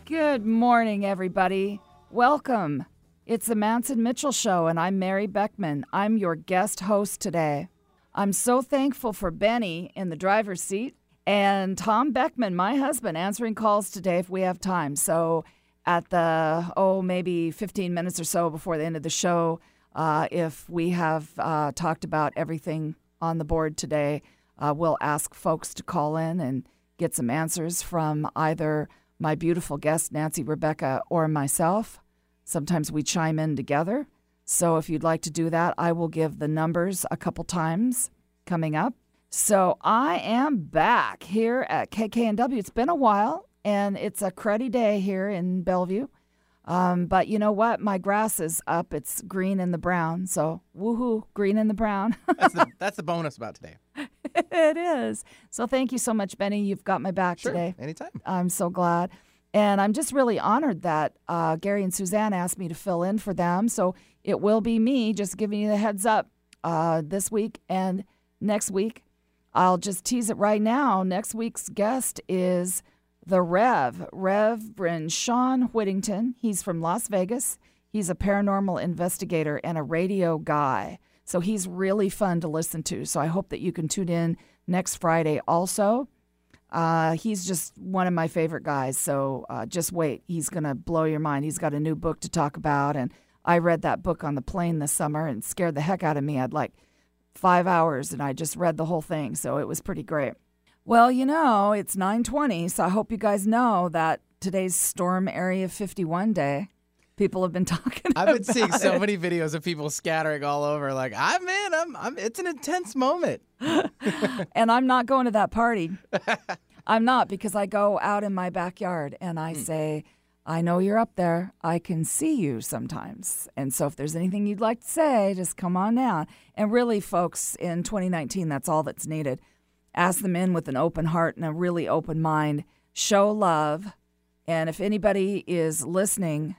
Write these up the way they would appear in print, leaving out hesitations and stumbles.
Good morning, everybody. Welcome. It's the Manson Mitchell Show, and I'm Mary Beckman. I'm your guest host today. I'm so thankful for Benny in the driver's seat and Tom Beckman, my husband, answering calls today if we have time. So at the, maybe 15 minutes or so before the end of the show, if we have talked about everything on the board today, we'll ask folks to call in and get some answers from either my beautiful guest, Nancy Rebecca, or myself. Sometimes we chime in together. So if you'd like to do that, I will give the numbers a couple times coming up. So I am back here at KKNW. It's been a while, and it's a cruddy day here in Bellevue. But you know what? My grass is up. It's green in the brown. So woohoo, green in the brown. That's the bonus about today. It is. So thank you so much, Benny. You've got my back today. Anytime. I'm so glad. And I'm just really honored that Gary and Suzanne asked me to fill in for them. So it will be me, just giving you the heads up this week and next week. I'll just tease it right now. Next week's guest is the Reverend Sean Whittington. He's from Las Vegas. He's a paranormal investigator and a radio guy. So he's really fun to listen to. So I hope that you can tune in next Friday also. He's just one of my favorite guys. So just wait. He's going to blow your mind. He's got a new book to talk about. And I read that book on the plane this summer and scared the heck out of me. I'd like 5 hours and I just read the whole thing. So it was pretty great. Well, you know, it's 9:20. So I hope you guys know that today's Storm Area 51 Day. People have been talking about it. I've been seeing so many videos of people scattering all over. Like, it's an intense moment. And I'm not going to that party. I'm not, because I go out in my backyard and I say, I know you're up there. I can see you sometimes. And so if there's anything you'd like to say, just come on down. And really, folks, in 2019, that's all that's needed. Ask them in with an open heart and a really open mind. Show love. And if anybody is listening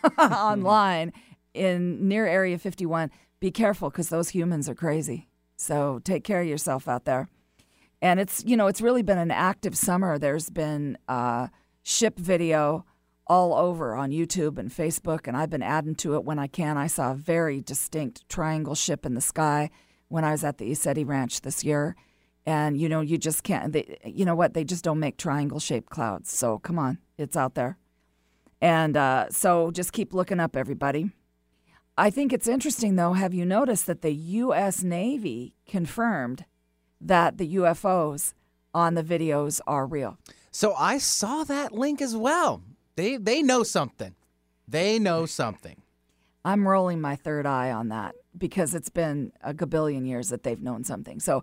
online in near Area 51, be careful, because those humans are crazy. So take care of yourself out there. And it's really been an active summer. There's been ship video all over on YouTube and Facebook, and I've been adding to it when I can. I saw a very distinct triangle ship in the sky when I was at the Isetti Ranch this year. And, you just can't, you know what? They just don't make triangle-shaped clouds. So come on, it's out there. And so just keep looking up, everybody. I think it's interesting, though. Have you noticed that the U.S. Navy confirmed that the UFOs on the videos are real? So I saw that link as well. They know something. They know something. I'm rolling my third eye on that, because it's been a gabillion years that they've known something. So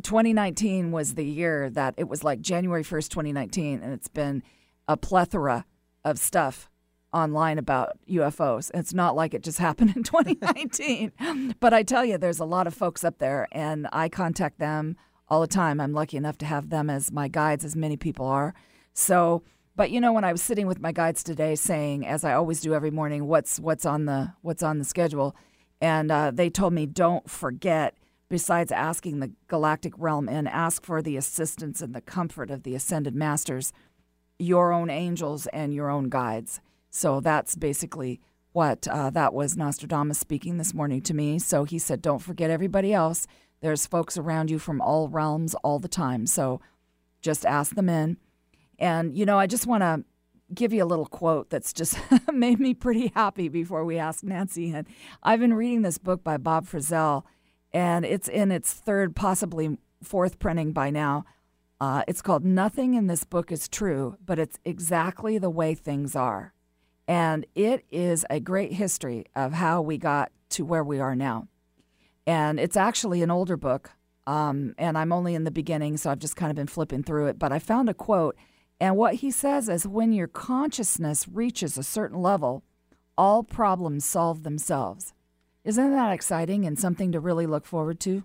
2019 was the year that it was like January 1st, 2019, and it's been a plethora of stuff online about UFOs. It's not like it just happened in 2019. But I tell you, there's a lot of folks up there, and I contact them all the time. I'm lucky enough to have them as my guides, as many people are. So, but when I was sitting with my guides today saying, as I always do every morning, what's on the schedule, and they told me, don't forget, besides asking the galactic realm and ask for the assistance and the comfort of the ascended masters, your own angels and your own guides. So that's basically what that was Nostradamus speaking this morning to me. So he said, don't forget everybody else. There's folks around you from all realms all the time. So just ask them in. And, I just want to give you a little quote that's just made me pretty happy before we ask Nancy. And I've been reading this book by Bob Frizzell, and it's in its third, possibly fourth printing by now. It's called Nothing in This Book is True, but it's exactly the way things are. And it is a great history of how we got to where we are now. And it's actually an older book, and I'm only in the beginning, so I've just kind of been flipping through it. But I found a quote. And what he says is, when your consciousness reaches a certain level, all problems solve themselves. Isn't that exciting and something to really look forward to?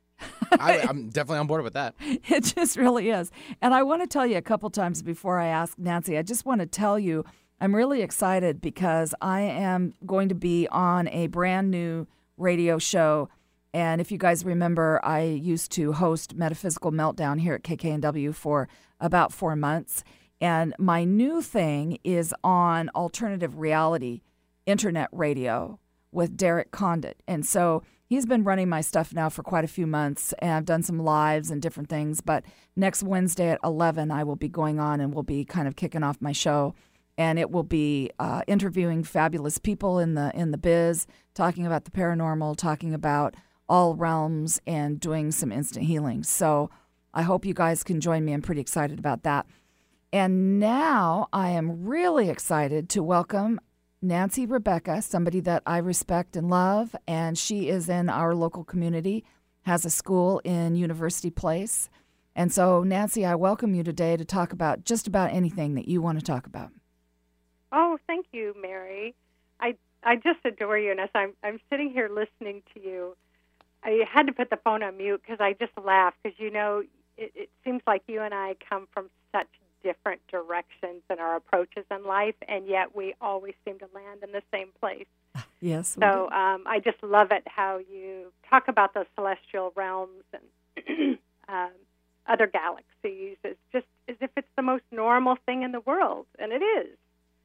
I'm definitely on board with that. It just really is. And I want to tell you a couple times before I ask Nancy, I just want to tell you I'm really excited because I am going to be on a brand new radio show. And if you guys remember, I used to host Metaphysical Meltdown here at KKNW for about 4 months. And my new thing is on alternative reality internet radio with Derek Condit. And so he's been running my stuff now for quite a few months, and I've done some lives and different things. But next Wednesday at 11, I will be going on and we'll be kind of kicking off my show. And it will be interviewing fabulous people in the biz, talking about the paranormal, talking about all realms, and doing some instant healing. So I hope you guys can join me. I'm pretty excited about that. And now I am really excited to welcome Nancy Rebecca, somebody that I respect and love, and she is in our local community, has a school in University Place. And so, Nancy, I welcome you today to talk about just about anything that you want to talk about. Oh, thank you, Mary. I just adore you, and as I'm sitting here listening to you, I had to put the phone on mute because I just laugh because, it seems like you and I come from such different directions in our approaches in life, and yet we always seem to land in the same place. Yes. So I just love it how you talk about those celestial realms and other galaxies. It's just as if it's the most normal thing in the world, and it is,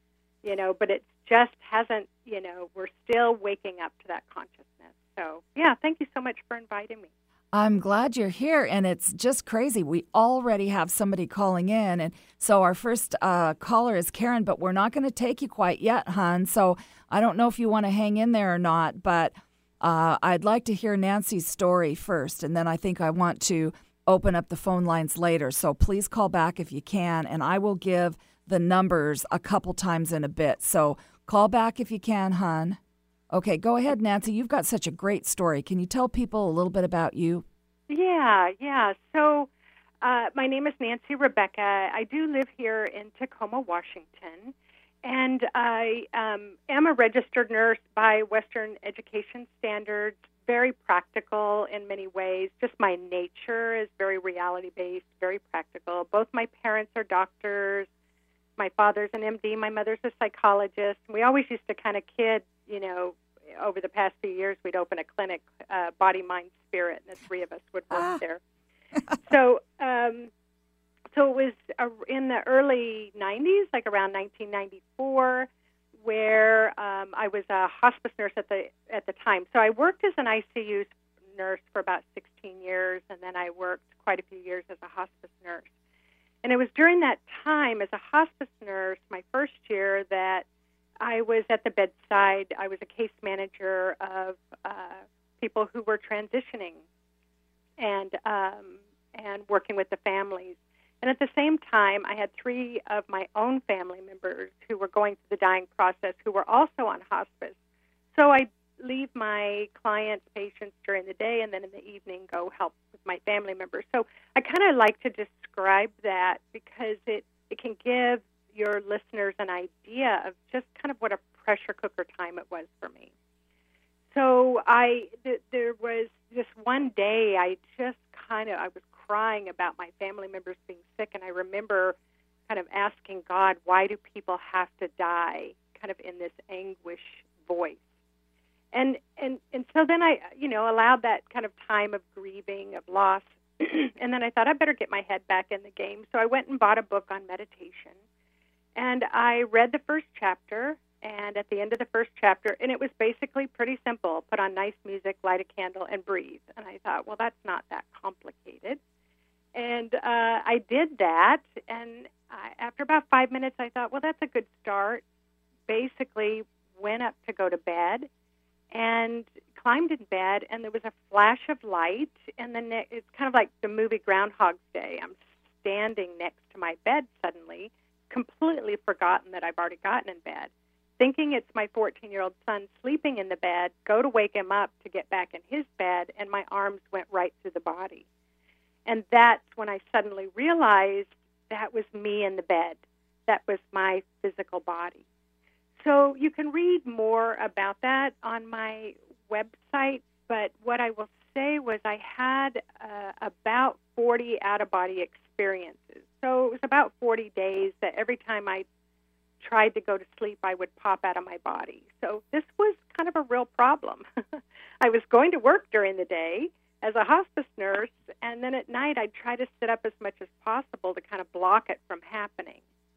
but it just hasn't, we're still waking up to that consciousness. So, yeah, thank you so much for inviting me. I'm glad you're here, and it's just crazy. We already have somebody calling in, and so our first caller is Karen, but we're not going to take you quite yet, hon. So I don't know if you want to hang in there or not, but I'd like to hear Nancy's story first, and then I think I want to open up the phone lines later. So please call back if you can, and I will give the numbers a couple times in a bit. So call back if you can, hon. Okay, go ahead, Nancy. You've got such a great story. Can you tell people a little bit about you? Yeah. So my name is Nancy Rebecca. I do live here in Tacoma, Washington, and I am a registered nurse by Western education standards, very practical in many ways. Just my nature is very reality-based, very practical. Both my parents are doctors. My father's an MD. My mother's a psychologist. We always used to kind of kid, over the past few years, we'd open a clinic, body, mind, spirit, and the three of us would work there. So it was in the early 90s, like around 1994, where I was a hospice nurse at the time. So I worked as an ICU nurse for about 16 years, and then I worked quite a few years as a hospice nurse. And it was during that time as a hospice nurse, my first year, that I was at the bedside. I was a case manager of people who were transitioning and working with the families. And at the same time, I had 3 of my own family members who were going through the dying process who were also on hospice. So I'd leave my clients, patients during the day, and then in the evening go help with my family members. So I kind of like to describe that because it can give your listeners an idea of just kind of what a pressure cooker time it was for me. So there was just one day I was crying about my family members being sick, and I remember kind of asking God, why do people have to die, kind of in this anguish voice? And so then I, allowed that kind of time of grieving, of loss, and then I thought I better get my head back in the game. So I went and bought a book on meditation. And I read the first chapter, and at the end of the first chapter, and it was basically pretty simple: put on nice music, light a candle, and breathe. And I thought, well, that's not that complicated. And I did that, and after about 5 minutes, I thought, well, that's a good start. Basically went up to go to bed and climbed in bed, and there was a flash of light, and then it's kind of like the movie Groundhog's Day. I'm standing next to my bed suddenly, completely forgotten that I've already gotten in bed, thinking it's my 14-year-old son sleeping in the bed, go to wake him up to get back in his bed, and my arms went right through the body. And that's when I suddenly realized that was me in the bed. That was my physical body. So you can read more about that on my website, but what I will say was I had about 40 out-of-body experiences. So it was about 40 days that every time I tried to go to sleep, I would pop out of my body. So this was kind of a real problem. I was going to work during the day as a hospice nurse, and then at night I'd try to sit up as much as possible to kind of block it from happening.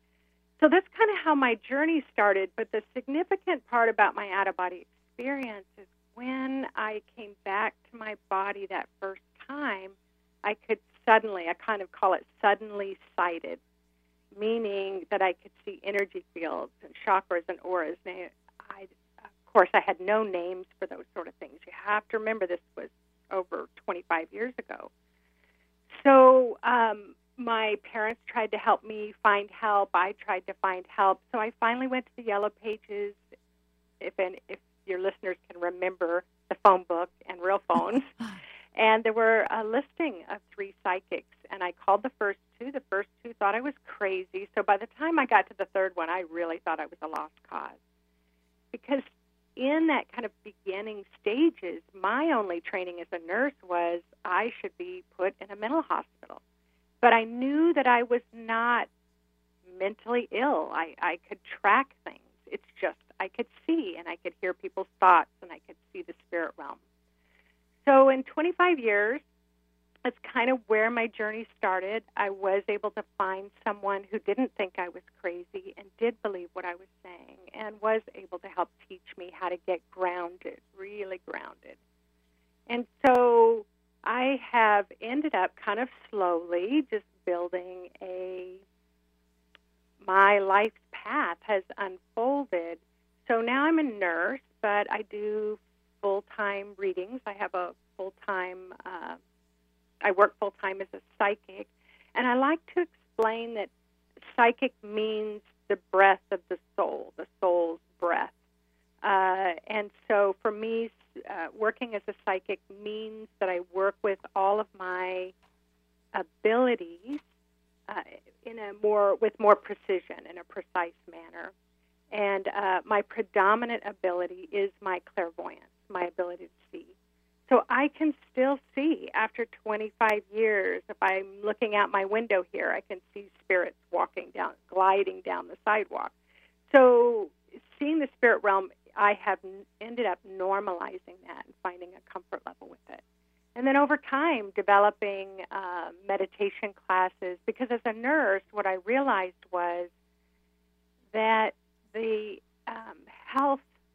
So that's kind of how my journey started. But the significant part about my out-of-body experience is when I came back to my body that first time, I could suddenly, I kind of call it suddenly sighted, meaning that I could see energy fields and chakras and auras. Now, of course, I had no names for those sort of things. You have to remember this was over 25 years ago. So my parents tried to help me find help. I tried to find help. So I finally went to the Yellow Pages, if your listeners can remember the phone book and real phones. And there were a listing of 3 psychics, and I called the first 2. The first 2 thought I was crazy. So by the time I got to the third one, I really thought I was a lost cause. Because in that kind of beginning stages, my only training as a nurse was I should be put in a mental hospital. But I knew that I was not mentally ill. I could track things. It's just I could see, and I could hear people's thoughts, and I could see the spirit realm. So in 25 years, that's kind of where my journey started. I was able to find someone who didn't think I was crazy and did believe what I was saying and was able to help teach me how to get grounded, really grounded. And so I have ended up kind of slowly just building my life's path has unfolded. So now I'm a nurse, but I do full-time readings. I have a full-time I work full-time as a psychic, and I like to explain that psychic means the breath of the soul's breath. And so for me, working as a psychic means that I work with all of my abilities with more precision, in a precise manner. And my predominant ability is my clairvoyance, my ability to see. So I can still see after 25 years. If I'm looking out my window here, I can see spirits gliding down the sidewalk. So seeing the spirit realm, I have ended up normalizing that and finding a comfort level with it. And then over time, developing meditation classes, because as a nurse, what I realized was that the health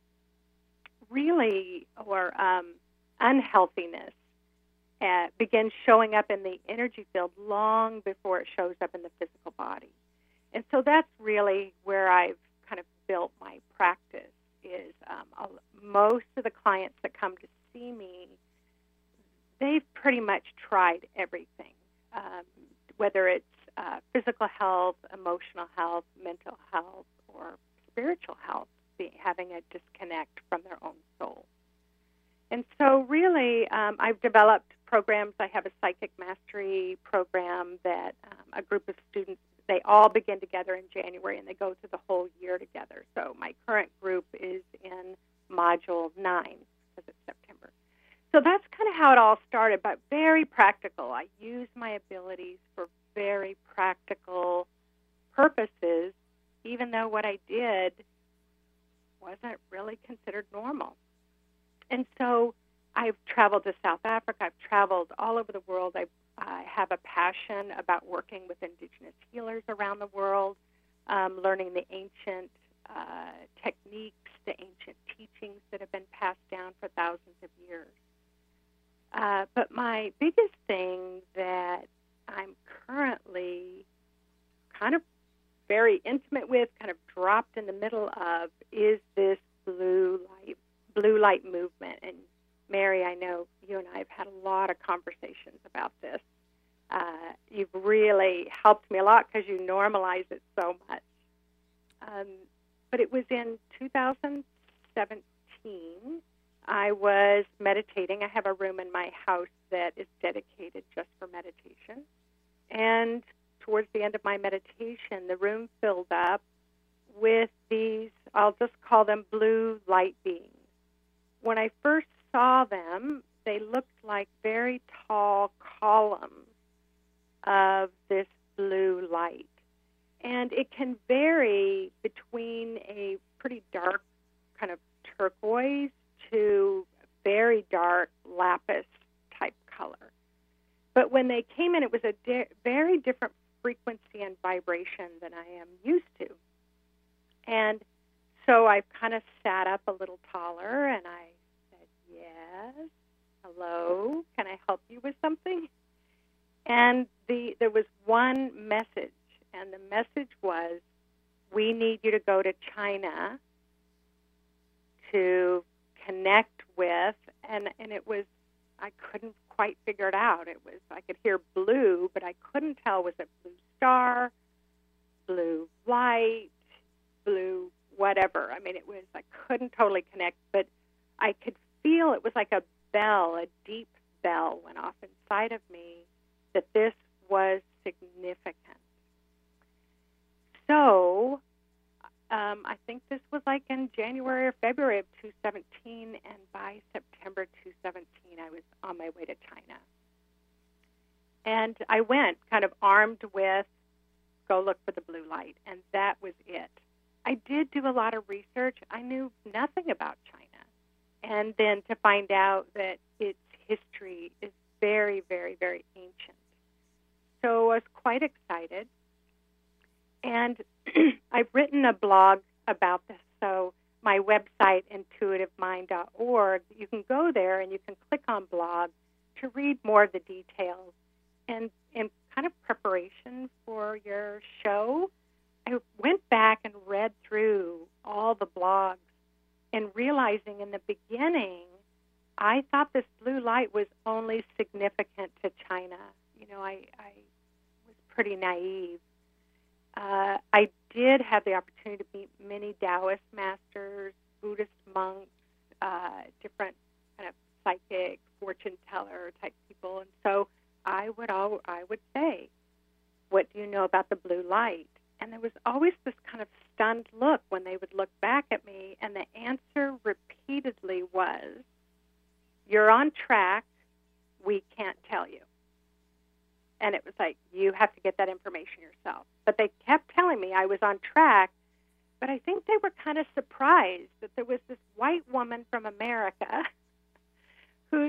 really, or unhealthiness begins showing up in the energy field long before it shows up in the physical body. And so that's really where I've kind of built my practice is most of the clients that come to see me, they've pretty much tried everything, whether it's physical health, emotional health, mental health, or spiritual health, having a disconnect from their own soul. And so really, I've developed programs. I have a psychic mastery program that a group of students, they all begin together in January, and they go through the whole year together. So my current group is in Module 9, because it's September. So that's kind of how it all started, but very practical. I use my abilities for very practical purposes, even though what I did wasn't really considered normal. And so I've traveled to South Africa. I've traveled all over the world. I have a passion about working with indigenous healers around the world, learning the ancient techniques, the ancient teachings that have been passed down for thousands of years. But my biggest thing that I'm currently kind of very intimate with, kind of dropped in the middle of, is this blue light movement. And Mary, I know you and I have had a lot of conversations about this. You've really helped me a lot because you normalize it so much. But it was in 2017, I was meditating. I have a room in my house that is dedicated just for meditation. And towards the end of my meditation, the room filled up with these, I'll just call them blue light beings. When I first saw them, they looked like very tall columns of this blue light. And it can vary between a pretty dark kind of turquoise to very dark lapis type color. But when they came in, it was a very different frequency and vibration than I am used to. And so I kind of sat up a little taller, and I said, yes, hello, can I help you with something? And there was one message, and the message was, we need you to go to China to connect with, and it was, I couldn't quite figure it out. It was, I could hear blue, but I couldn't tell, was it blue star, blue light, blue whatever. I mean, it was, I couldn't totally connect, but I could feel it was like a bell, a deep bell went off inside of me that this was significant. So I think this was like in January or February of 2017, and by September 2017, I was on my way to China. And I went kind of armed with, go look for the blue light, and that was it. I did do a lot of research. I knew nothing about China. And then to find out that its history is very, very, very ancient. So I was quite excited. And I've written a blog about this. So my website, intuitivemind.org, you can go there and you can click on blog to read more of the details. And in kind of preparation for your show, I went back and read through all the blogs and realizing in the beginning, I thought this blue light was only significant to China. You know, I was pretty naive. I did have the opportunity to meet many Taoist masters, Buddhist monks, different kind of psychic, fortune teller type people, and so I would say, what do you know about the blue light? And there was always this kind of stunned look when they would look back at me, and the answer repeatedly was, you're on track, we can't tell you. And it was like, you have to get that information yourself. But they kept telling me I was on track, but I think they were kind of surprised that there was this white woman from America who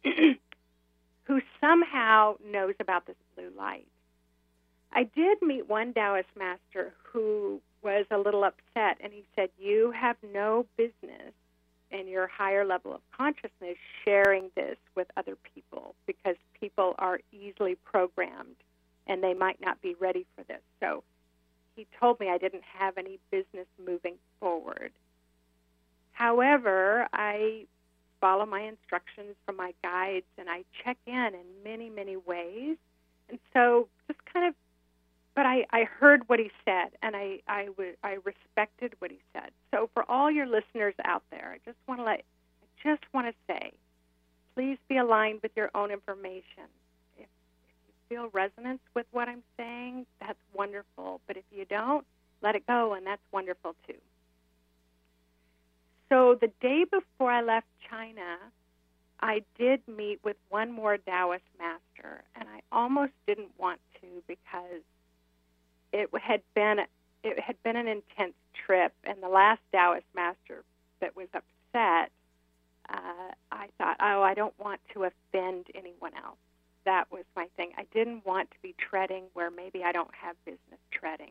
somehow knows about this blue light. I did meet one Taoist master who was a little upset, and he said, you have no business in your higher level of consciousness sharing this with other people because people are easily programmed and they might not be ready for this. So he told me I didn't have any business moving forward. However, I follow my instructions from my guides and I check in many, many ways. And so just kind of, but I heard what he said, and I respected what he said. So for all your listeners out there, I just want to say, please be aligned with your own information. If you feel resonance with what I'm saying, that's wonderful. But if you don't, let it go, and that's wonderful too. So the day before I left China, I did meet with one more Taoist master, and I almost didn't want to because it had been an intense trip, and the last Taoist master that was upset, I thought, I don't want to offend anyone else. That was my thing. I didn't want to be treading where maybe I don't have business treading.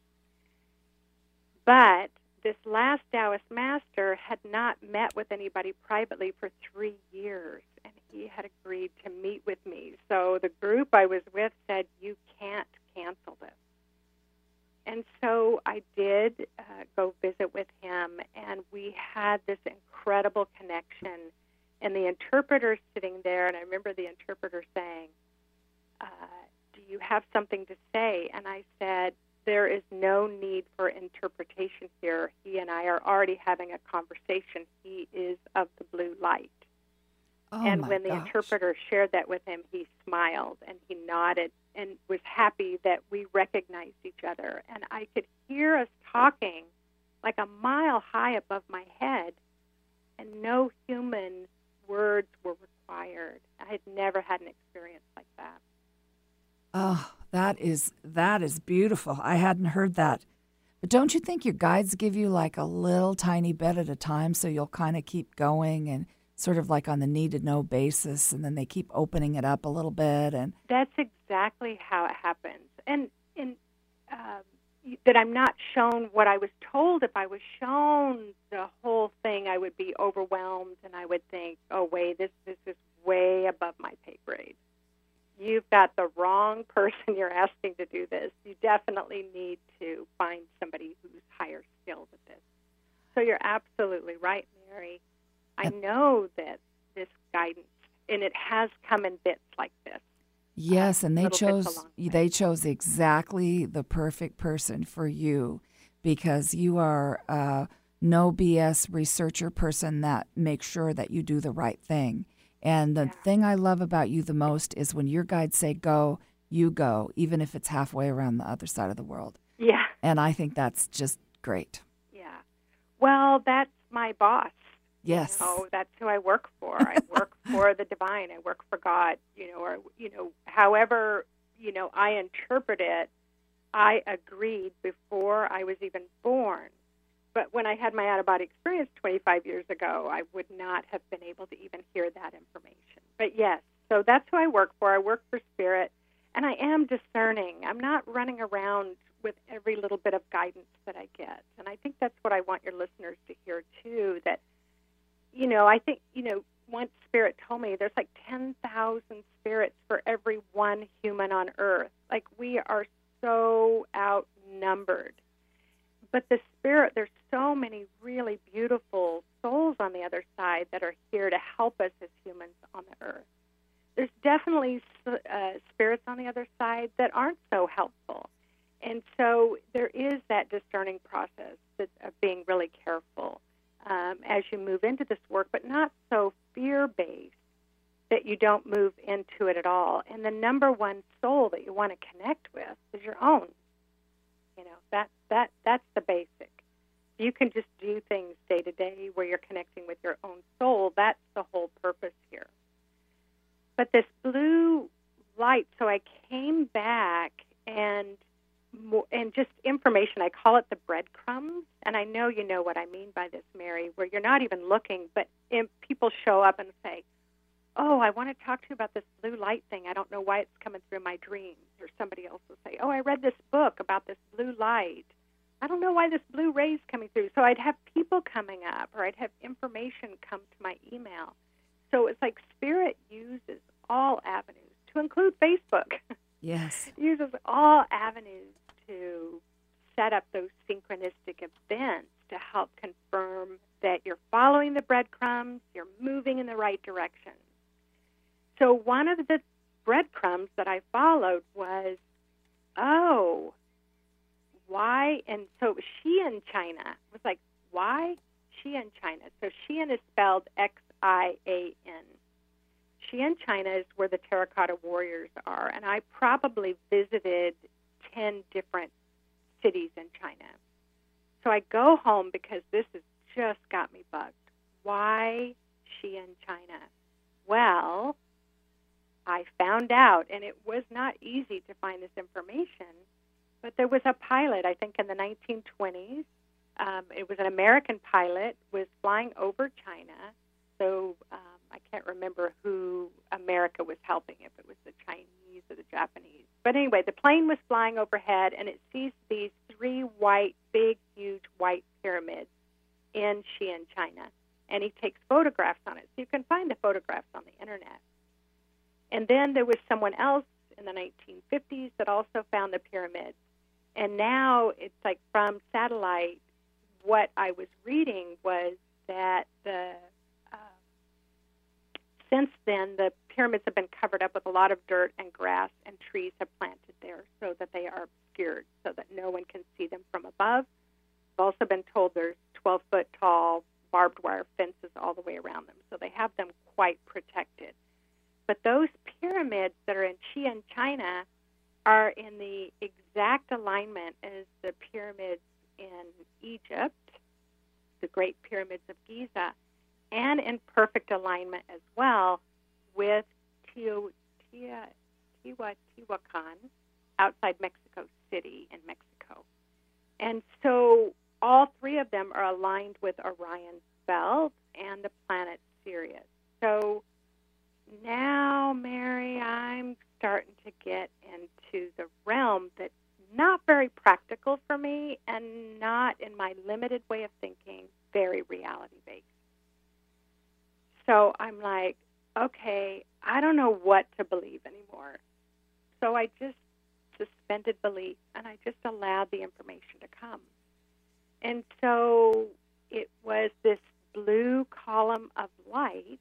But this last Taoist master had not met with anybody privately for 3 years, and he had agreed to meet with me. So the group I was with said, you can't cancel this. And so I did go visit with him, and we had this incredible connection. And the interpreter sitting there, and I remember the interpreter saying, do you have something to say? And I said, there is no need for interpretation here. He and I are already having a conversation. He is of the blue light. Oh, and when the interpreter shared that with him, he smiled and he nodded and was happy that we recognized each other. And I could hear us talking like a mile high above my head, and no human words were required. I had never had an experience like that. Oh, that is beautiful. I hadn't heard that. But don't you think your guides give you like a little tiny bit at a time so you'll kind of keep going and sort of like on the need-to-know basis, and then they keep opening it up a little bit? And that's exactly how it happens. And that I'm not shown what I was told. If I was shown the whole thing, I would be overwhelmed, and I would think, oh, wait, this is way above my pay grade. You've got the wrong person you're asking to do this. You definitely need to find somebody who's higher skilled at this. So you're absolutely right, Mary. I know that this guidance, and it has come in bits like this. Yes, and they chose exactly the perfect person for you, because you are a no BS researcher person that makes sure that you do the right thing. And the thing I love about you the most is when your guides say go, you go, even if it's halfway around the other side of the world. Yeah. And I think that's just great. Yeah. Well, that's my boss. Yes. That's who I work for. I work for the divine. I work for God, or, however, I interpret it, I agreed before I was even born. But when I had my out-of-body experience 25 years ago, I would not have been able to even hear that information. But yes, so that's who I work for. I work for Spirit, and I am discerning. I'm not running around with every little bit of guidance that I get. And I think that's what I want your listeners to hear, too, that, I think, once Spirit told me there's like 10,000 spirits for every one human on Earth. Like, we are so outnumbered. But the Spirit, there's so many really beautiful souls on the other side that are here to help us as humans on the Earth. There's definitely spirits on the other side that aren't so helpful. And so there is that discerning process of being really careful as you move into this work, but not so fear-based that you don't move into it at all. And the number one soul that you want to connect with is your own. That's the basic. You can just do things day to day where you're connecting with your own soul. That's the whole purpose here. But this blue light, so I came back and just information, I call it the breadcrumbs, and I know you know what I mean by this, Mary, where you're not even looking, but people show up and say, oh, I want to talk to you about this blue light thing. I don't know why it's coming through my dreams. Or somebody else will say, oh, I read this book about this blue light. I don't know why this blue ray's coming through. So I'd have people coming up, or I'd have information come to my email. So it's like Spirit uses all avenues, to include Facebook. Yes. Uses all avenues to set up those synchronistic events to help confirm that you're following the breadcrumbs, you're moving in the right direction. So one of the breadcrumbs that I followed was, why? And so it was Xi'an, China. It was like, why Xi'an, China? So Xi'an is spelled Xian. Xi'an, China is where the terracotta warriors are, and I probably visited 10 different cities in China. So I go home because this has just got me bugged. Why Xi'an, China? Well, I found out, and it was not easy to find this information, but there was a pilot, I think in the 1920s. It was an American pilot, was flying over China. So I can't remember who America was helping, if it was the Chinese or the Japanese. But anyway, the plane was flying overhead, and it sees these 3 white, big, huge white pyramids in Xi'an, China. And he takes photographs on it. So you can find the photographs on the Internet. And then there was someone else in the 1950s that also found the pyramids. And now it's like from satellite, what I was reading was that since then, the pyramids have been covered up with a lot of dirt and grass, and trees have planted there so that they are obscured, so that no one can see them from above. I've also been told there's 12-foot tall barbed wire fences all the way around them, so they have them quite protected. But those pyramids that are in Xi'an, China, are in the exact alignment as the pyramids in Egypt, the Great Pyramids of Giza, and in perfect alignment as well with Teotihuacan outside Mexico City in Mexico. And so all 3 of them are aligned with Orion's belt and the planet Sirius. So now, Mary, I'm starting to get into the realm that not very practical for me and not, in my limited way of thinking, very reality-based. So I'm like, okay, I don't know what to believe anymore. So I just suspended belief, and I just allowed the information to come. And so it was this blue column of light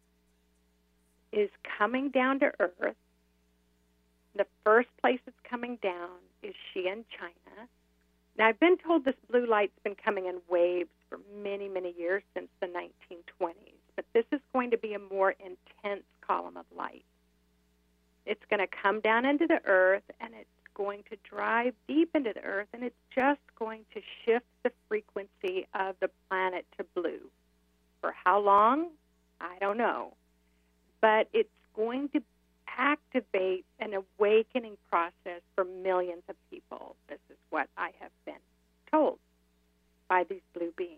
is coming down to Earth. The first place it's coming down is Xi'an, China. Now, I've been told this blue light's been coming in waves for many, many years, since the 1920s. But this is going to be a more intense column of light. It's going to come down into the Earth, and it's going to drive deep into the Earth, and it's just going to shift the frequency of the planet to blue. For how long? I don't know. But it's going to activate an awakening process for millions of people. This is what I have been told by these blue beings.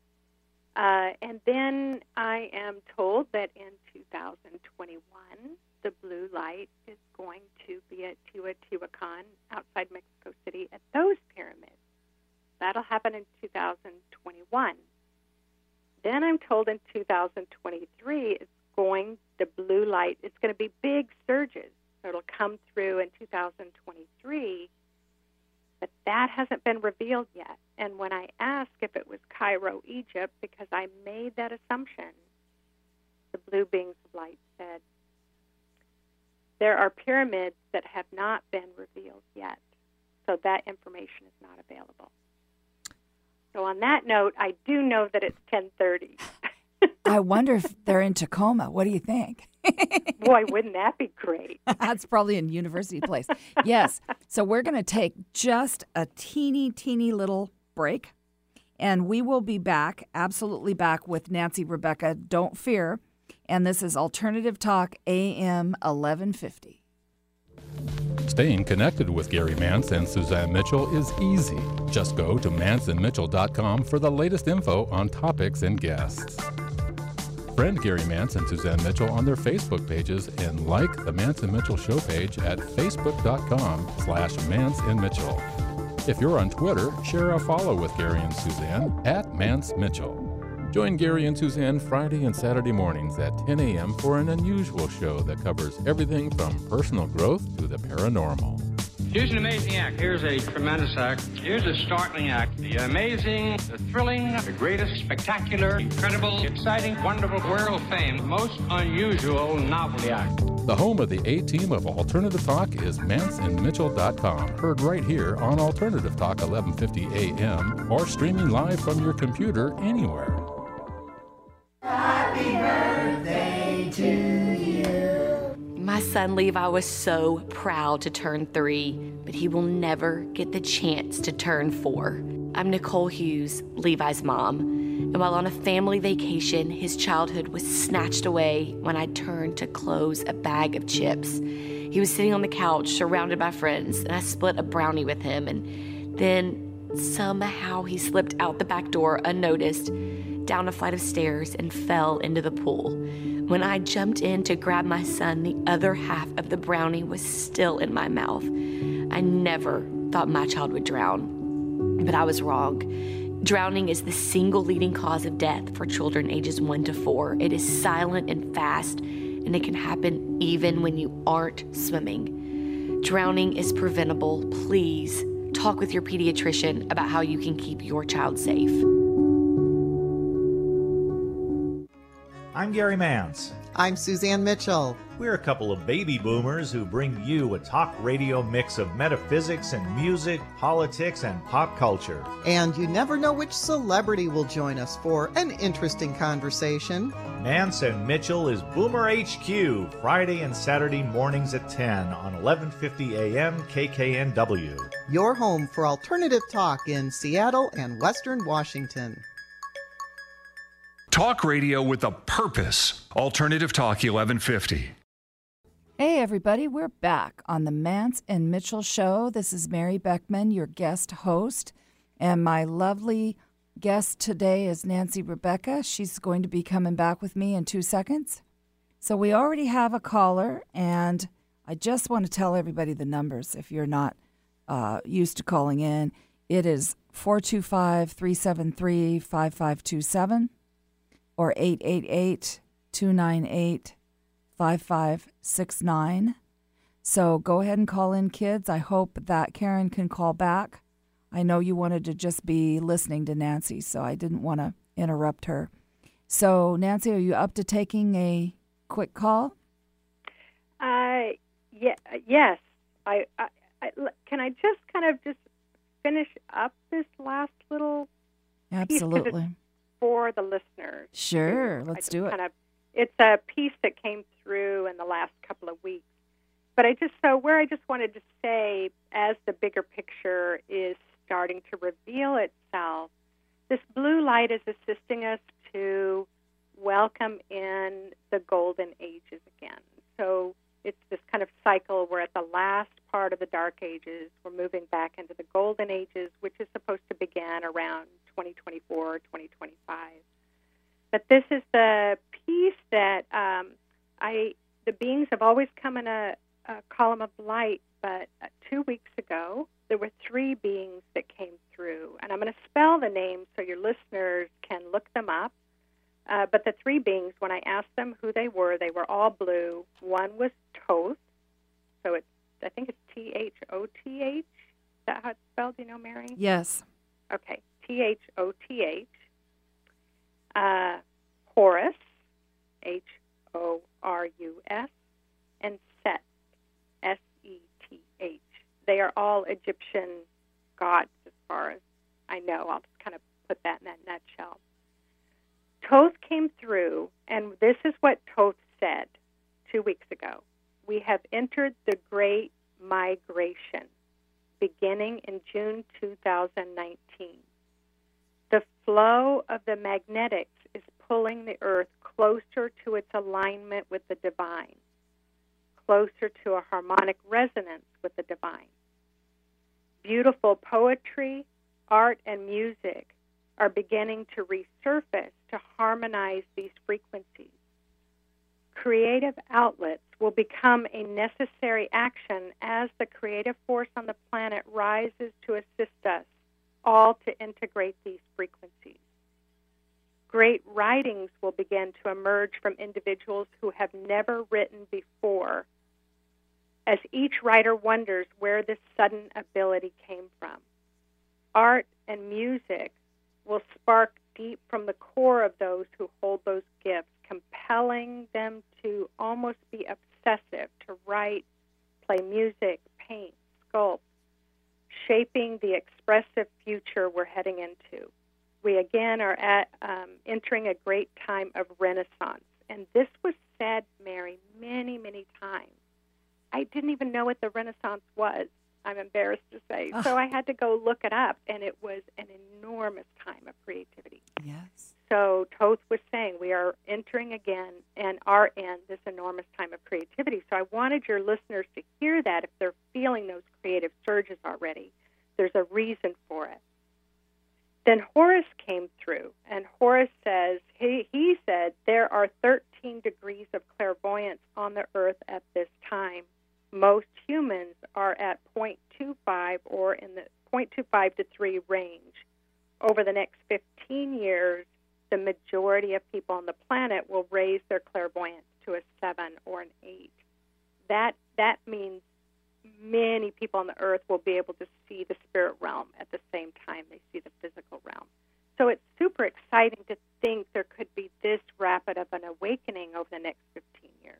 And then I am told that in 2021, the blue light is going to be at Teotihuacan outside Mexico City at those pyramids. That'll happen in 2021. Then I'm told in 2023 the blue light, it's going to be big surges. So it'll come through in 2023, but that hasn't been revealed yet. And when I asked if it was Cairo, Egypt, because I made that assumption, the blue beings of light said, there are pyramids that have not been revealed yet, so that information is not available. So on that note, I do know that it's 10:30. I wonder if they're in Tacoma. What do you think? Boy, wouldn't that be great? That's probably in University Place. Yes. So we're going to take just a teeny little break, and we will be back, absolutely back, with Nancy Rebecca. Don't fear. And this is Alternative Talk AM 1150. Staying connected with Gary Mance and Suzanne Mitchell is easy. Just go to manceandmitchell.com for the latest info on topics and guests. Friend Gary Mance and Suzanne Mitchell on their Facebook pages and like the Mance and Mitchell show page at facebook.com/Mance and Mitchell. If you're on Twitter, share a follow with Gary and Suzanne at Mance Mitchell. Join Gary and Suzanne Friday and Saturday mornings at 10 a.m. for an unusual show that covers everything from personal growth to the paranormal. Here's an amazing act. Here's a tremendous act. Here's a startling act. The amazing, the thrilling, the greatest, spectacular, incredible, exciting, wonderful, world fame, most unusual novelty act. The home of the A-Team of Alternative Talk is manceandmitchell.com. Heard right here on Alternative Talk 1150 AM or streaming live from your computer anywhere. Happy birthday to you. My son Levi was so proud to turn 3, but he will never get the chance to turn 4. I'm Nicole Hughes, Levi's mom, and while on a family vacation, his childhood was snatched away when I turned to close a bag of chips. He was sitting on the couch surrounded by friends, and I split a brownie with him, and then somehow he slipped out the back door unnoticed, down a flight of stairs, and fell into the pool. When I jumped in to grab my son, the other half of the brownie was still in my mouth. I never thought my child would drown, but I was wrong. Drowning is the single leading cause of death for children ages 1 to 4. It is silent and fast, and it can happen even when you aren't swimming. Drowning is preventable. Please talk with your pediatrician about how you can keep your child safe. I'm Gary Mance. I'm Suzanne Mitchell. We're a couple of baby boomers who bring you a talk radio mix of metaphysics and music, politics, and pop culture. And you never know which celebrity will join us for an interesting conversation. Mance and Mitchell is Boomer HQ, Friday and Saturday mornings at 10 on 1150 AM KKNW. Your home for alternative talk in Seattle and Western Washington. Talk radio with a purpose. Alternative Talk 1150. Hey, everybody. We're back on the Mance and Mitchell Show. This is Mary Beckman, your guest host. And my lovely guest today is Nancy Rebecca. She's going to be coming back with me in 2 seconds. So we already have a caller, and I just want to tell everybody the numbers if you're not used to calling in. It is 425-373-5527 or 888-298-5569. So go ahead and call in, kids. I hope that Karen can call back. I know you wanted to just be listening to Nancy, so I didn't want to interrupt her. So, Nancy, are you up to taking a quick call? Yes. Can I just kind of finish up this last little Absolutely. piece for the listeners? Sure, let's do it. It's a piece that came through in the last couple of weeks. But I just wanted to say, as the bigger picture is starting to reveal itself, this blue light is assisting us to welcome in the golden ages again. So it's this kind of cycle. We're at the last part of the dark ages. We're moving back into the golden ages, which is supposed to begin around 2024 or 2025. But this is the piece that the beings have always come in a column of light, but 2 weeks ago, there were 3 beings that came through. And I'm going to spell the names so your listeners can look them up. But the 3 beings, when I asked them who they were all blue. One was Thoth, so I think it's Thoth. Is that how it's spelled? Do you know, Mary? Yes. Okay, Thoth. Horus, Horus, and Set, Seth. They are all Egyptian gods as far as I know. I'll just kind of put that in that nutshell. Thoth came through, and this is what Thoth said 2 weeks ago. We have entered the Great Migration, beginning in June 2019. The flow of the magnetics is pulling the Earth closer to its alignment with the divine, closer to a harmonic resonance with the divine. Beautiful poetry, art, and music are beginning to resurface to harmonize these frequencies. Creative outlets will become a necessary action as the creative force on the planet rises to assist us all to integrate these frequencies. Great writings will begin to emerge from individuals who have never written before, as each writer wonders where this sudden ability came from. Art and music will spark deep from the core of those who hold those gifts, compelling them to almost be obsessive, to write, play music, paint, sculpt, shaping the expressive future we're heading into. We again are entering a great time of Renaissance. And this was said, Mary, many, many times. I didn't even know what the Renaissance was, I'm embarrassed to say. So I had to go look it up, and it was an enormous time of creativity. Yes. So Thoth was saying we are entering again and are in this enormous time of creativity. So I wanted your listeners to hear that if they're feeling those creative surges already. There's a reason for it. Then Horus came through, and Horus says, he said, there are 13 degrees of clairvoyance on the earth at this time. Most humans are at 0.25 or in the 0.25 to 3 range. Over the next 15 years, the majority of people on the planet will raise their clairvoyance to a 7 or an 8. That means many people on the earth will be able to see the spirit realm at the same time they see the physical realm. So it's super exciting to think there could be this rapid of an awakening over the next 15 years.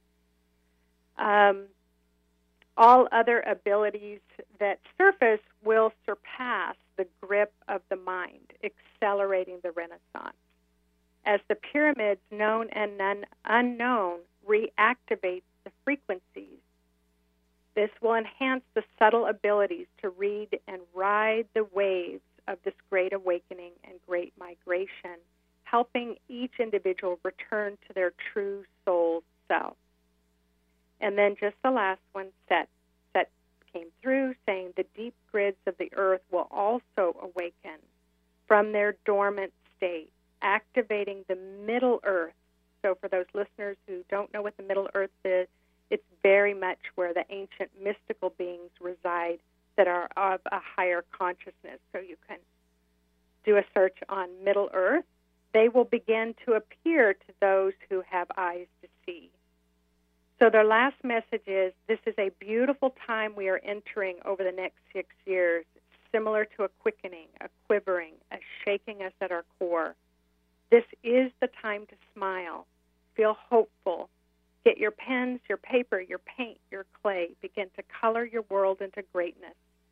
All other abilities that surface will surpass the grip of the mind, accelerating the Renaissance. As the pyramids, known and unknown, reactivate the frequencies, this will enhance the subtle abilities to read and ride the waves of this great awakening and great migration, helping each individual return to their true soul self. And then just the last one, Set came through, saying the deep grids of the earth will also awaken from their dormant state, activating the Middle Earth. So for those listeners who don't know what the Middle Earth is, it's very much where the ancient mystical beings reside that are of a higher consciousness. So you can do a search on Middle Earth. They will begin to appear to those who have eyes to see. So their last message is, this is a beautiful time we are entering over the next 6 years, similar to a quickening, a quivering, a shaking us at our core. This is the time to smile, feel hopeful, get your pens, your paper, your paint, your clay, begin to color your world into greatness.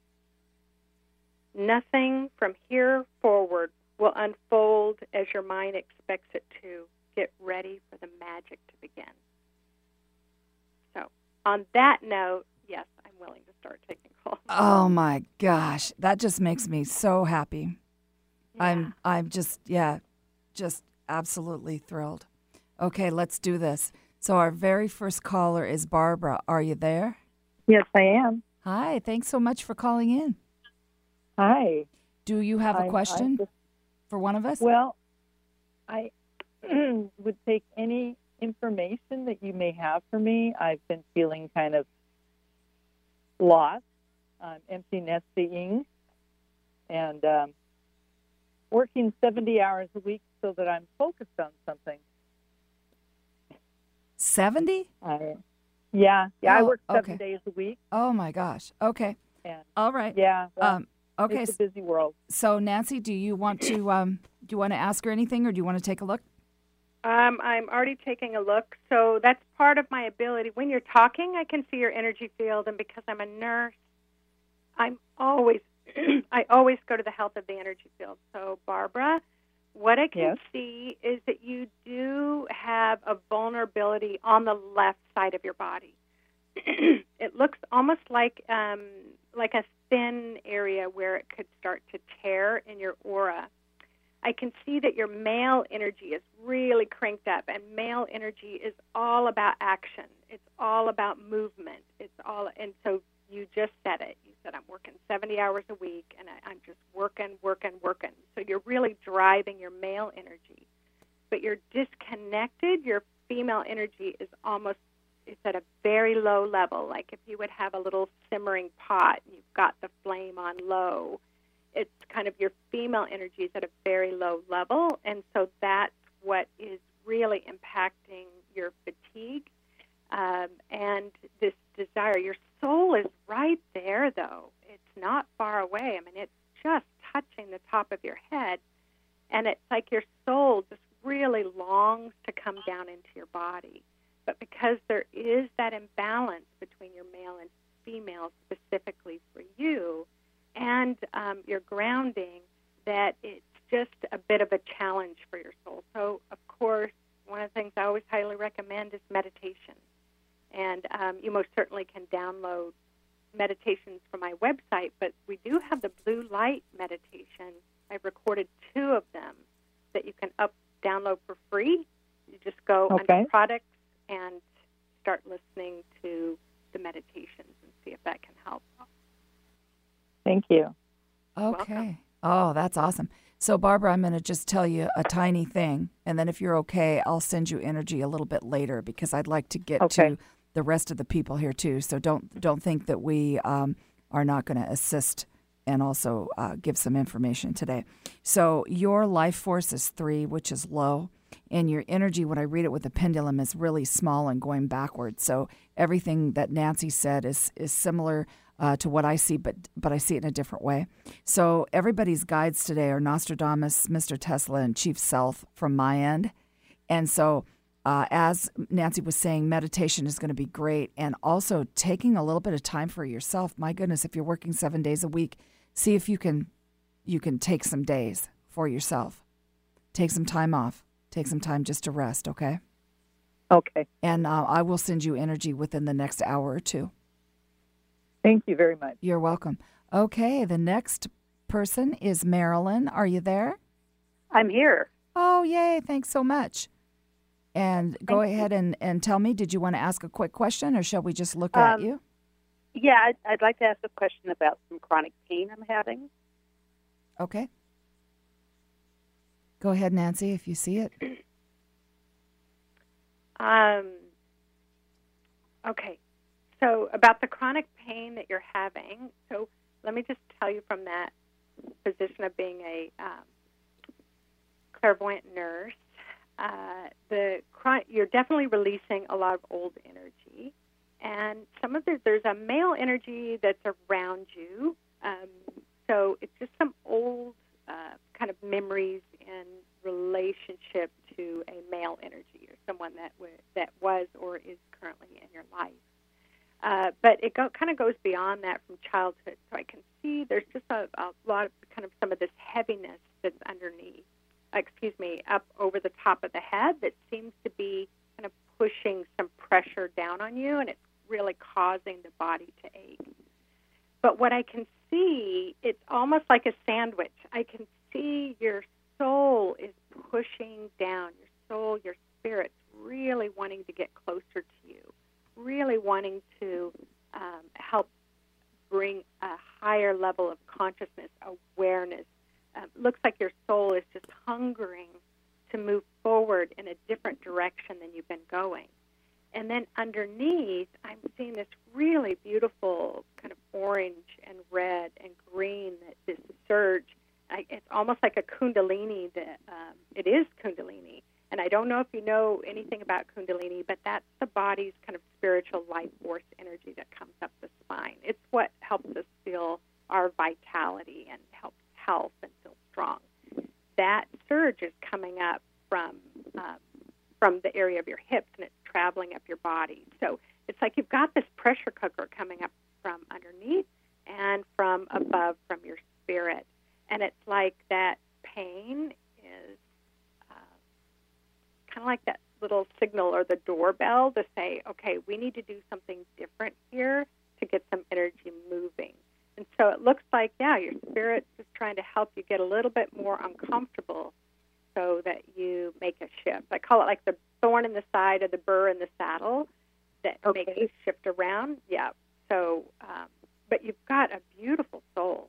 Nothing from here forward will unfold as your mind expects it to. Get ready for the magic to begin. So, on that note, yes, I'm willing to start taking calls. Oh my gosh, that just makes me so happy. Yeah. I'm just absolutely thrilled. Okay, let's do this. So our very first caller is Barbara. Are you there? Yes, I am. Hi, thanks so much for calling in. Hi. Do you have a question for one of us? Well, I would take any information that you may have for me. I've been feeling kind of lost, empty nesting, and working 70 hours a week so that I'm focused on something. 70? Yeah, I work 7 days a week. Oh my gosh. Okay. And, all right. Yeah. Well, okay. It's a busy world. So Nancy, do you want to ask her anything, or do you want to take a look? I'm already taking a look. So that's part of my ability. When you're talking, I can see your energy field, and because I'm a nurse, I always go to the health of the energy field. So Barbara, what I can see is that you do have a vulnerability on the left side of your body. It looks almost like a thin area where it could start to tear in your aura. I can see that your male energy is really cranked up, and male energy is all about action. It's all about movement. And so you just said it. You said, I'm working 70 hours a week, and I'm just working. So you're really driving your male energy. But you're disconnected. Your female energy is it's at a very low level. Like if you would have a little simmering pot, and you've got the flame on low, it's kind of your female energy is at a very low level. And so that's what is really impacting your fatigue and this desire. Your soul is right there, though. It's not far away. I mean, it's just touching the top of your head. And it's like your soul just really longs to come down into your body. But because there is that imbalance between your male and female specifically for you, and your grounding, that it's just a bit of a challenge for your soul. So, of course, one of the things I always highly recommend is meditation. And you most certainly can download meditations from my website, but we do have the blue light meditation. I've recorded 2 of them that you can download for free. You just go under products and start listening to the meditations and see if that can help. Thank you. Okay. Welcome. Oh, that's awesome. So, Barbara, I'm going to just tell you a tiny thing, and then if you're okay, I'll send you energy a little bit later because I'd like to get to the rest of the people here too. So don't think that we are not going to assist and also give some information today. So your life force is 3, which is low, and your energy, when I read it with the pendulum, is really small and going backwards. So everything that Nancy said is similar to what I see, but I see it in a different way. So everybody's guides today are Nostradamus, Mr. Tesla, and Chief Self from my end. And so as Nancy was saying, meditation is going to be great, and also taking a little bit of time for yourself. My goodness, if you're working 7 days a week, see if you can take some days for yourself. Take some time off. Take some time just to rest, okay? Okay. And I will send you energy within the next hour or 2. Thank you very much. You're welcome. Okay, the next person is Marilyn. Are you there? I'm here. Oh, yay. Thanks so much. And go ahead and tell me, did you want to ask a quick question, or shall we just look at you? Yeah, I'd like to ask a question about some chronic pain I'm having. Okay. Go ahead, Nancy, if you see it. Okay. So about the chronic pain that you're having, so let me just tell you from that position of being a clairvoyant nurse, you're definitely releasing a lot of old energy, and some of there's a male energy that's around you. So it's just some old kind of memories in relationship to a male energy or someone that was or is currently in your life. But it kind of goes beyond that from childhood. So I can see there's just a lot of kind of some of this heaviness that's underneath, up over the top of the head that seems to be kind of pushing some pressure down on you, and it's really causing the body to ache. But what I can see, it's almost like a sandwich. I can see your soul is pushing down. Your soul, your spirit's really wanting to get closer to you, really wanting to help bring a higher level of consciousness, awareness. Looks like your soul is just hungering to move forward in a different direction than you've been going. And then underneath, I'm seeing this really beautiful kind of orange and red and green, this surge. It's almost like a kundalini. It is kundalini. And I don't know if you know anything about kundalini, but that's the body's kind of spiritual life force energy that comes up the spine. It's what helps us feel our vitality and helps health and feel strong. That surge is coming up from the area of your hips, and it's traveling up your body. So it's like you've got this pressure cooker coming up from underneath and from above from your spirit. And it's like that pain is kind of like that little signal or the doorbell to say, okay, we need to do something different here to get some energy moving. And so it looks like, your spirit's just trying to help you get a little bit more uncomfortable so that you make a shift. I call it like the thorn in the side or the burr in the saddle that makes you shift around. Yeah. So, but you've got a beautiful soul.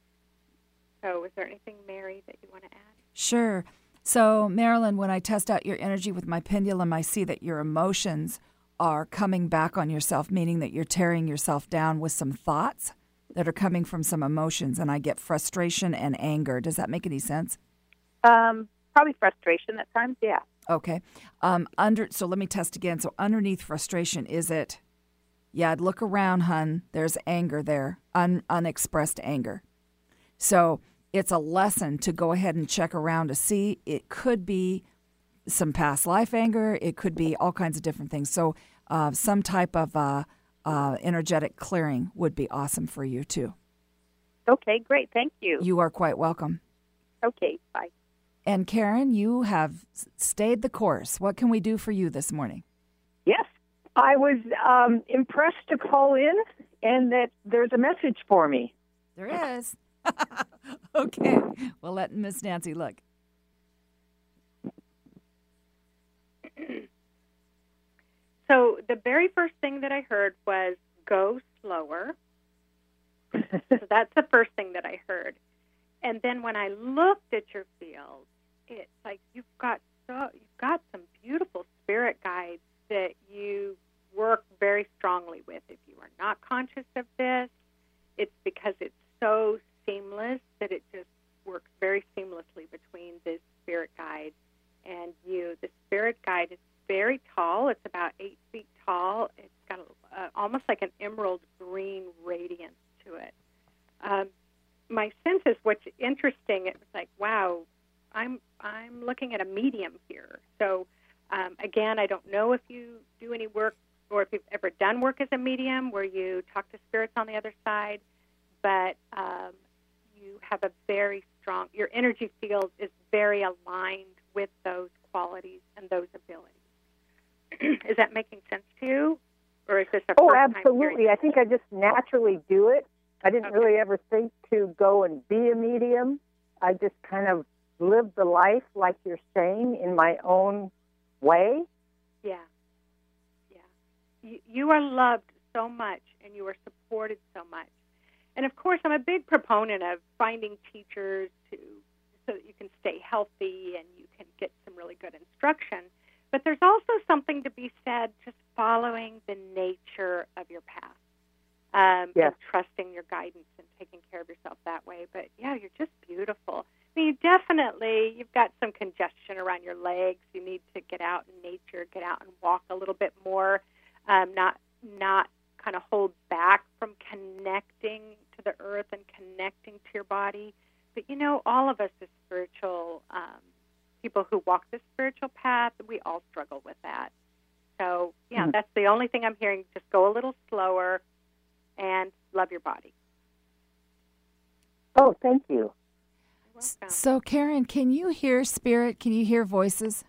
So is there anything, Mary, that you want to add? Sure. So, Marilyn, when I test out your energy with my pendulum, I see that your emotions are coming back on yourself, meaning that you're tearing yourself down with some thoughts that are coming from some emotions, and I get frustration and anger. Does that make any sense? Probably frustration at times, yeah. Okay. So let me test again. So underneath frustration, is it, I'd look around, hun, there's anger there, unexpressed anger. So it's a lesson to go ahead and check around to see. It could be some past life anger. It could be all kinds of different things. So some type of energetic clearing would be awesome for you, too. Okay, great. Thank you. You are quite welcome. Okay, bye. And Karen, you have stayed the course. What can we do for you this morning? Yes, I was impressed to call in and that there's a message for me. There is. Okay. Well, let Miss Nancy look. So the very first thing that I heard was go slower. So that's the first thing that I heard. And then when I looked at your field, it's like you've got some beautiful spirit guides that you work very strongly with. If you are not conscious of this, it's because it's so seamless that it just works very seamlessly between this spirit guide and you. The spirit guide is very tall. It's about 8 feet tall. It's got almost like an emerald green radiance to it. My sense is what's interesting. It was like, wow, I'm looking at a medium here. So again, I don't know if you do any work or if you've ever done work as a medium where you talk to spirits on the other side, but you have a very strong, your energy field is very aligned with those qualities and those abilities. Is that making sense to you? Or is this a first time absolutely. I think I just naturally do it. I didn't really ever think to go and be a medium. I just kind of lived the life, like you're saying, in my own way. Yeah. You are loved so much, and you are supported so much. And, of course, I'm a big proponent of finding teachers so that you can stay healthy and you can get some really good instruction. But there's also something to be said just following the nature of your path. And trusting your guidance and taking way. But, yeah, you're just beautiful. I mean, you've got some congestion around your legs. You need to get out in nature, get out and walk a little bit more, not kind of hold back from connecting to the earth and connecting to your body. But, all of us as spiritual people who walk the spiritual path, we all struggle with that. So, that's the only thing I'm hearing. Just go a little slower and love your body. Oh, thank you. So, Karen, can you hear spirit? Can you hear voices?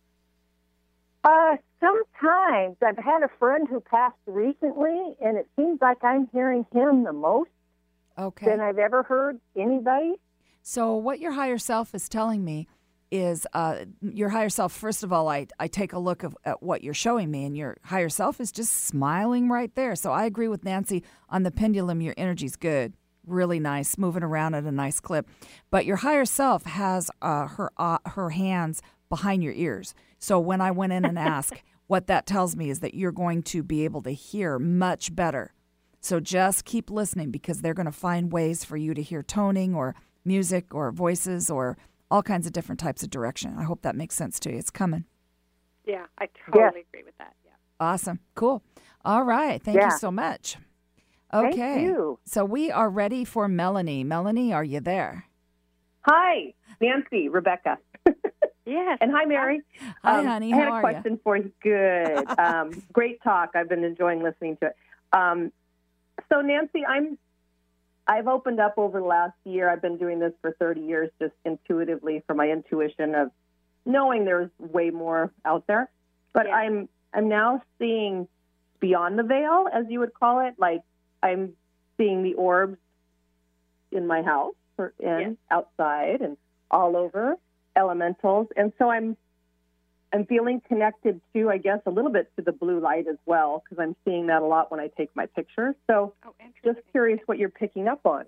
Sometimes. I've had a friend who passed recently, and it seems like I'm hearing him the most than I've ever heard anybody. So what your higher self is telling me is your higher self, first of all, I take a look at what you're showing me, and your higher self is just smiling right there. So I agree with Nancy on the pendulum. Your energy's good. Really nice, moving around at a nice clip. But your higher self has her hands behind your ears. So when I went in and asked, what that tells me is that you're going to be able to hear much better. So just keep listening, because they're going to find ways for you to hear toning or music or voices or all kinds of different types of direction. I hope that makes sense to you. It's coming. Yeah, I totally agree with that. Yeah. Awesome. Cool. All right. Thank you so much. Okay. Thank you. So we are ready for Melanie. Melanie, are you there? Hi, Nancy, Rebecca. Yes. And hi, Mary. Hi, honey. I had How a are question for you. Good. Great talk. I've been enjoying listening to it. So, Nancy, I've opened up over the last year. I've been doing this for 30 years, just intuitively, for my intuition of knowing there's way more out there. But I'm now seeing beyond the veil, as you would call it. Like, I'm seeing the orbs in my house and outside and all over, elementals. And so I'm feeling connected to, I guess, a little bit to the blue light as well, because I'm seeing that a lot when I take my pictures. So just curious what you're picking up on.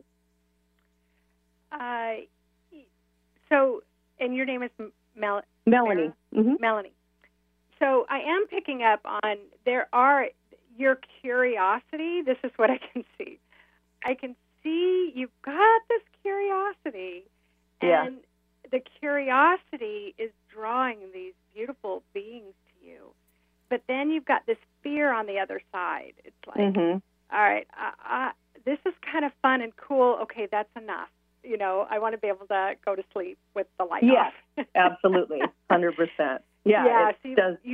And your name is Melanie. Mm-hmm. Melanie. So I am picking up on your curiosity. This is what I can see. I can see you've got this curiosity. And the curiosity is drawing these beautiful beings to you. But then you've got this fear on the other side. It's like, all right, this is kind of fun and cool. Okay, that's enough. I want to be able to go to sleep with the light off. Yes, absolutely, 100%. Yeah, so you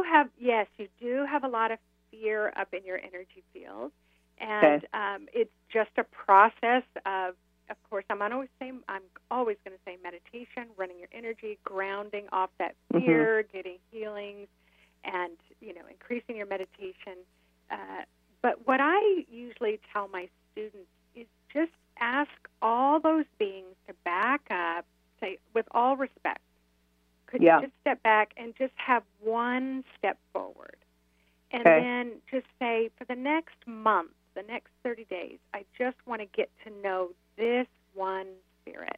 do have a lot of fear up in your energy field. And it's just a process of course, I'm always going to say meditation, running your energy, grounding off that fear, getting healings, and increasing your meditation. But what I usually tell my students is just ask all those beings to back up, say, with all respect, could you just step back and just have one step forward, and then just say, for the next month, the next 30 days, I just want to get to know this one spirit,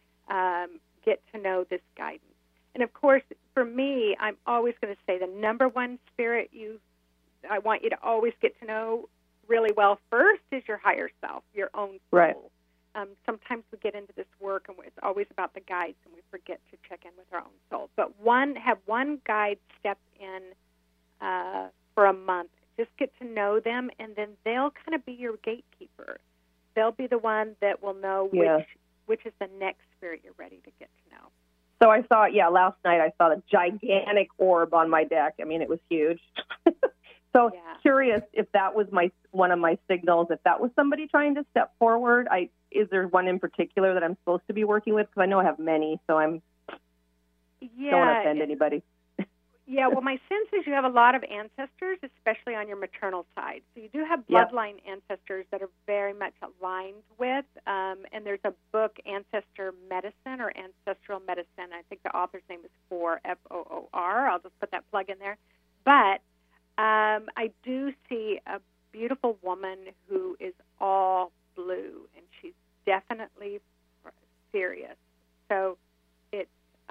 get to know this guidance. And of course, for me, I'm always going to say the number one spirit I want you to always get to know really well first is your higher self, your own soul. Right. Sometimes we get into this work and it's always about the guides and we forget to check in with our own soul. But have one guide step in for a month. Just get to know them, and then they'll kind of be your gatekeeper. They'll be the one that will know which is the next spirit you're ready to get to know. So I saw, last night I saw a gigantic orb on my deck. I mean, it was huge. So curious if that was one of my signals, if that was somebody trying to step forward. Is there one in particular that I'm supposed to be working with? Because I know I have many, so don't want to offend anybody. Yeah, well, my sense is you have a lot of ancestors, especially on your maternal side. So you do have bloodline ancestors that are very much aligned with, and there's a book, Ancestor Medicine or Ancestral Medicine. I think the author's name is Foor, F-O-O-R. I'll just put that plug in there. But I do see a beautiful woman who is all blue, and she's definitely serious. So it's...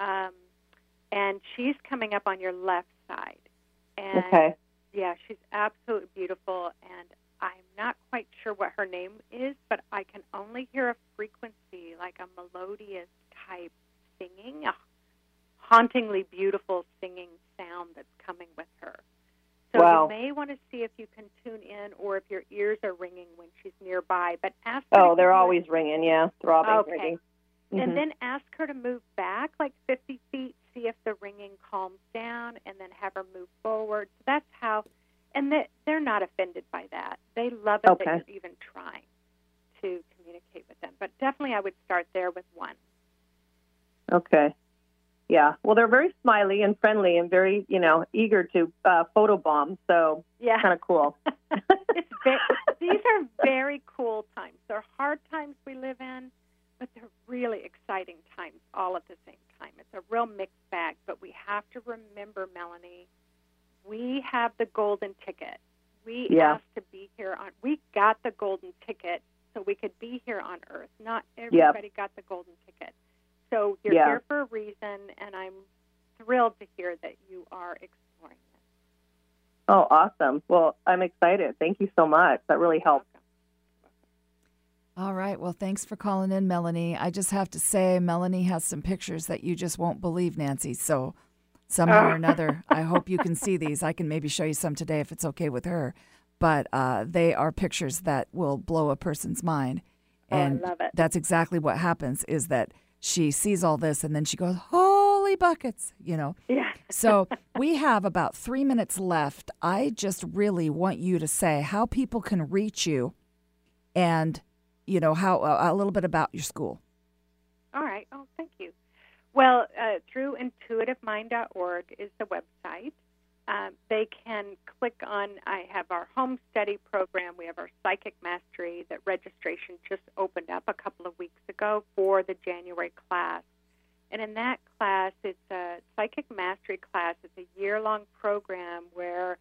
and she's coming up on your left side. And she's absolutely beautiful. And I'm not quite sure what her name is, but I can only hear a frequency, like a melodious type singing, a hauntingly beautiful singing sound that's coming with her. So wow. You may want to see if you can tune in or if your ears are ringing when she's nearby. But ask her. Oh, they're always ringing, yeah, throbbing, okay. ringing. And then ask her to move back like 50 feet, see if the ringing calms down, and then have her move forward. So that's how, and they're not offended by that. They love it that you're even trying to communicate with them. But definitely I would start there with one. Okay. Yeah. Well, they're very smiley and friendly and very, eager to photobomb. So yeah, kind of cool. These are very cool times. They're hard times we live in, but they're really exciting times all at the same time. It's a real mixed bag, but we have to remember, Melanie, we have the golden ticket. We asked to be here we got the golden ticket so we could be here on Earth. Not everybody got the golden ticket. So you're here for a reason, and I'm thrilled to hear that you are exploring this. Oh, awesome. Well, I'm excited. Thank you so much. That really helps. All right. Well, thanks for calling in, Melanie. I just have to say, Melanie has some pictures that you just won't believe, Nancy. So somehow or another, I hope you can see these. I can maybe show you some today if it's okay with her. But they are pictures that will blow a person's mind. And I love it. That's exactly what happens is that she sees all this and then she goes, holy buckets, Yeah. So we have about 3 minutes left. I just really want you to say how people can reach you and, how a little bit about your school. All right. Oh, thank you. Well, through intuitivemind.org is the website. They can click on, I have our home study program. We have our Psychic Mastery that registration just opened up a couple of weeks ago for the January class. And in that class, it's a Psychic Mastery class. It's a year-long program where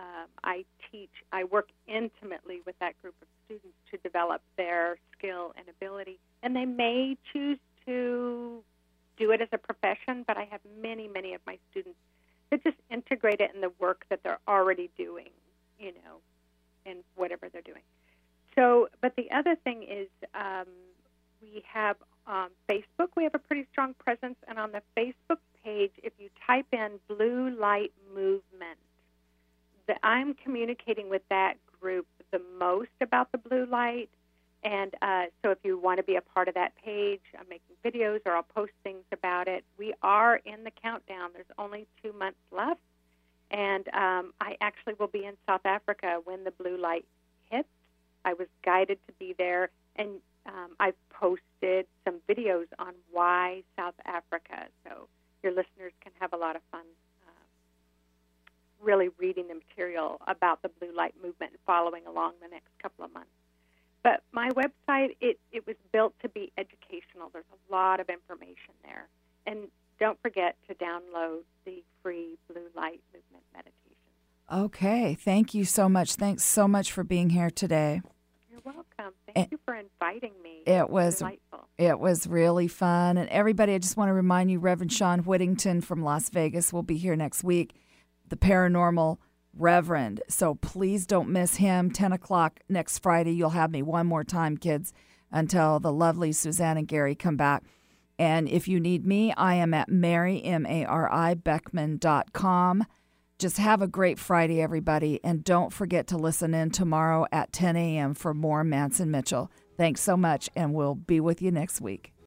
I work intimately with that group of students to develop their skill and ability. And they may choose to do it as a profession, but I have many, many of my students that just integrate it in the work that they're already doing, in whatever they're doing. So, but the other thing is we have Facebook. We have a pretty strong presence, and on the Facebook page, if you type in Blue Light Movement, I'm communicating with that group the most about the blue light. And so if you want to be a part of that page, I'm making videos or I'll post things about it. We are in the countdown. There's only 2 months left. And I actually will be in South Africa when the blue light hits. I was guided to be there. And I've posted some videos on why South Africa. So your listeners can have a lot of fun really reading the material about the blue light movement and following along the next couple of months. But my website, it was built to be educational. There's a lot of information there. And don't forget to download the free Blue Light Movement meditation. Okay. Thank you so much. Thanks so much for being here today. You're welcome. Thank you for inviting me. It was delightful. It was really fun. And everybody, I just want to remind you, Reverend Sean Whittington from Las Vegas will be here next week, the paranormal Reverend. So please don't miss him. 10 o'clock next Friday. You'll have me one more time, kids, until the lovely Suzanne and Gary come back. And if you need me, I am at Mary, M-A-R-I, Beckman.com. Just have a great Friday, everybody. And don't forget to listen in tomorrow at 10 a.m. for more Mance and Mitchell. Thanks so much, and we'll be with you next week.